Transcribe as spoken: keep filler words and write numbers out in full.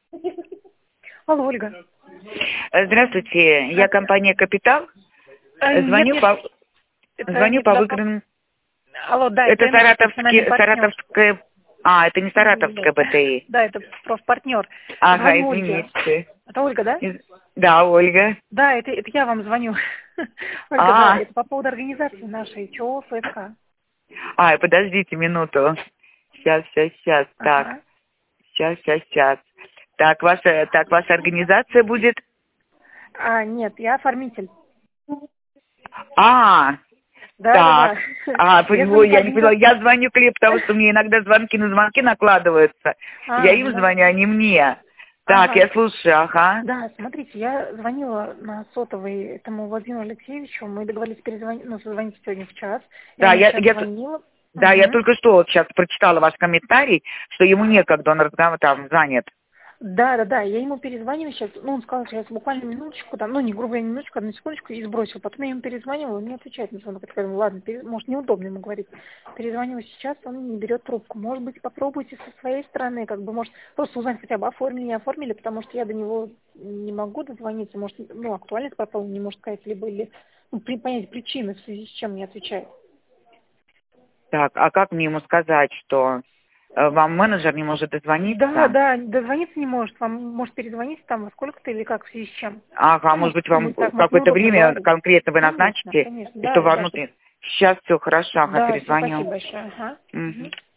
Алло, Ольга. Здравствуйте, я компания «Капитал». А, Звоню нет, по, нет, это звоню не по туда по- выигранным... Алло, да, это Это эн эс, профессиональный саратовский, партнер. саратовская... А, это не саратовская БТИ. Да, это профпартнер. Ага, Звоню Ольге. извините. Это Ольга, да? Из- Да, Ольга. Да, это, это я вам звоню. Ольга, да, А, это по поводу организации нашей ЧО ФСК. а, подождите минуту. Сейчас, сейчас, сейчас. Так, Ага. сейчас, сейчас, сейчас. Так, ваша, так, ваша организация будет... А, нет, я оформитель. А, Да, да, так. да. А, Я ой, звоню по я не поняла. Я организации. звоню Кле, потому что мне иногда звонки на звонки накладываются. Я А, им да. звоню, а не мне. Так, Ага. я слушаю, ага. Да, смотрите, я звонила на сотовый этому Владимиру Алексеевичу, мы договорились перезвонить, ну, созвонить сегодня в час. Я Да, ему я, сейчас я, т- звонила. да, я Угу. только что вот сейчас прочитала ваш комментарий, что ему некогда, он разговор там занят. Да, да, да, я ему перезваниваю сейчас, ну, он сказал, что я буквально минуточку, там, ну, не грубо говоря, минуточку, одну секундочку и сбросил. Потом я ему перезваниваю, он не отвечает на звонок. Я говорю, ладно, пере- может, неудобно ему говорить. Перезваниваю сейчас, он не берет трубку. Может быть, попробуйте со своей стороны, как бы, может, просто узнать хотя бы, оформили, не оформили, потому что я до него не могу дозвониться, может, ну, актуальность пропала, не может сказать, либо, или, ну, при, понять причины, в связи с чем не отвечает. Так, а как мне ему сказать, что э, вам менеджер не может Да, дозвониться? да, дозвониться не может, вам может перезвонить там во сколько-то или как, в связи с чем. Ага, Ну, может может, быть, вам ну, так, может, какое-то неудобно время говорить. конкретно вы Конечно, назначите, конечно, и да, что да, вам, да. ну, сейчас все хорошо, ага, Да, все, перезвоню. спасибо большое. Ага. Мгм. Мгм.